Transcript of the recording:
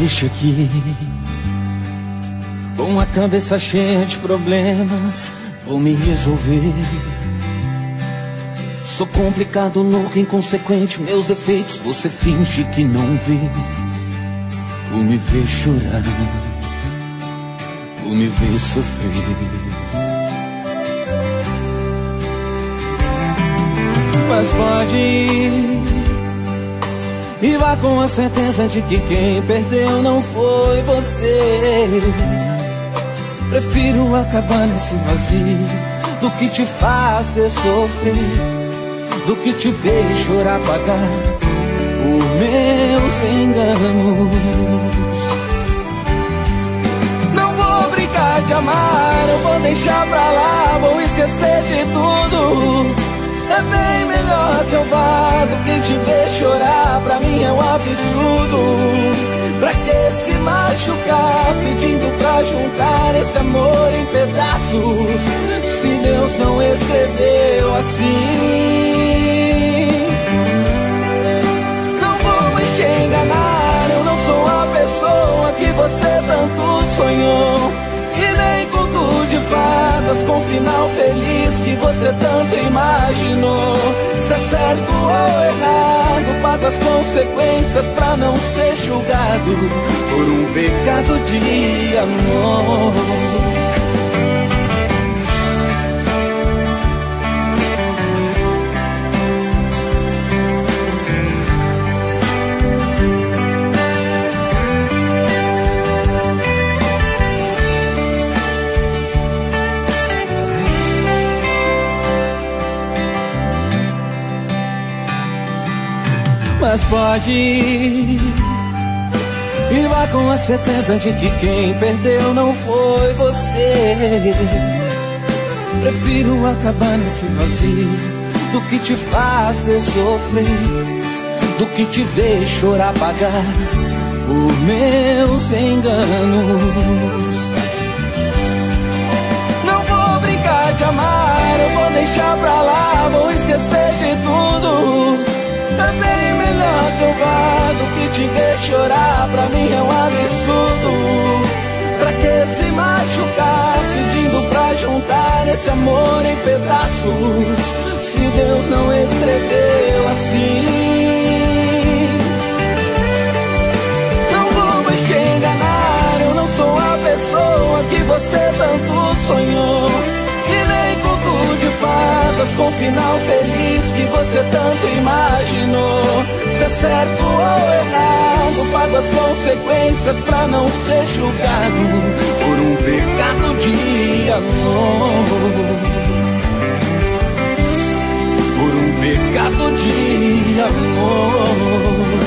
triste aqui, com a cabeça cheia de problemas, vou me resolver. Sou complicado, louco, inconsequente, meus defeitos você finge que não vê. Vou me ver chorar, vou me ver sofrer. Mas pode ir e vá com a certeza de que quem perdeu não foi você. Prefiro acabar nesse vazio do que te fazer sofrer, do que te ver chorar, pagar por meus enganos. Não vou brincar de amar, eu vou deixar pra lá, vou esquecer de tudo. É bem melhor que eu vá do que te ver chorar, pra mim é um absurdo. Pra que se machucar pedindo pra juntar esse amor em pedaços, se Deus não escreveu assim? Não vou mais te enganar, eu não sou a pessoa que você tanto sonhou, e nem conto de fadas com final feliz que você tanto imaginou. Se é certo ou errado, pago as consequências pra não ser julgado por um pecado de amor. Mas pode ir e vá com a certeza de que quem perdeu não foi você. Prefiro acabar nesse vazio do que te fazer sofrer, do que te ver chorar, pagar por meus enganos. Não vou brincar de amar, eu vou deixar pra lá, vou esquecer de tudo. É bem melhor que eu vá do que te ver chorar, pra mim é um absurdo. Pra que se machucar pedindo pra juntar esse amor em pedaços, se Deus não escreveu assim? Não vou mais te enganar, eu não sou a pessoa que você tanto sonhou, e nem conto de fadas com final feliz que você tanto imaginou. Se é certo ou errado, pago as consequências pra não ser julgado por um pecado de amor, por um pecado de amor.